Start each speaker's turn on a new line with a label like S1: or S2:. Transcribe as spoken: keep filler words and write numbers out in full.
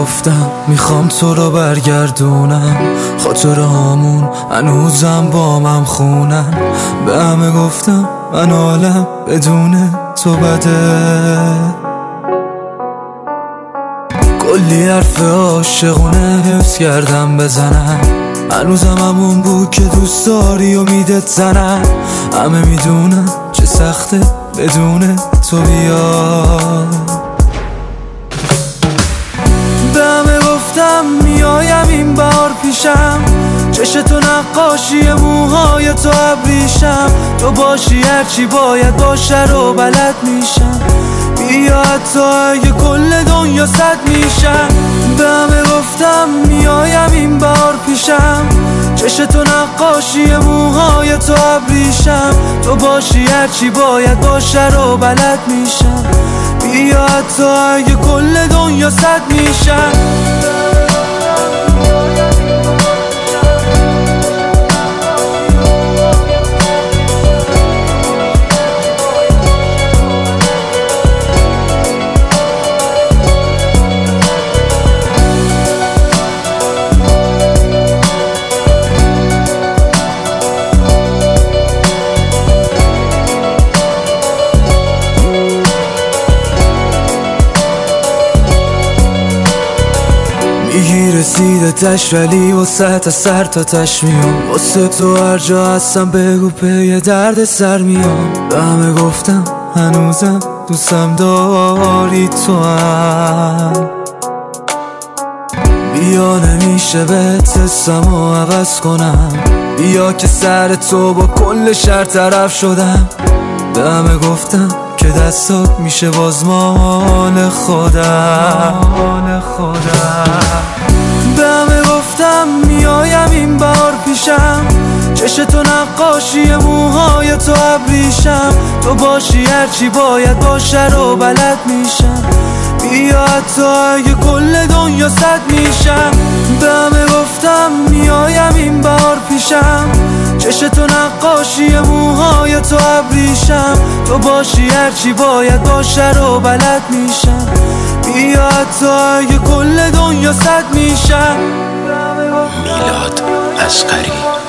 S1: گفتم میخوام تو رو برگردونم، خاطرهامون هنوزم با من خونن. به همه گفتم من حالم بدون تو بده، کلی حرف عاشقونه حفظ کردم بزنم. هنوزم همون بود که دوست داری و میدت زنم. همه میدونم چه سخته بدون تو بیاد. به همه گفتم میایم این بار پیشم، چش تو نقاشی موهای تو ابریشم. تو باشی هرچی باید باشه رو بلد میشم، بیا حتی اگه کل دنیا صد میشم. به همه گفتم میایم این بار پیشم، چش تو نقاشی موهای تو ابریشم. تو باشی هرچی باید باشه رو بلد میشم، بیا حتی اگه کل دنیا صد میشم. میگی رسیده تش ولی واسه تا سر تا تش میام. واسه تو هر جا هستم بگو پی درد سر میام. به همه گفتم هنوزم دوستم داری تو هم، بیا نمیشه بهت حسم و عوض کنم. بیا که سر تو با کل شهر طرف شدم. به همه گفتم که دستات میشه باز مال خودم. به همه گفتم میایم این بار پیشم، چش تو نقاشی موهای تو ابریشم. تو باشی هرچی باید باشه رو بلد میشم، بیا حتی اگه کل دنیا صد میشم. به همه گفتم میایم این بار پیشم، چش تو نقاشی موهای تو ابریشم. تو باشی هرچی باید باشه رو بلد میشم، بیا حتی اگه کل دنیا صد میشم.
S2: میلاد اصغری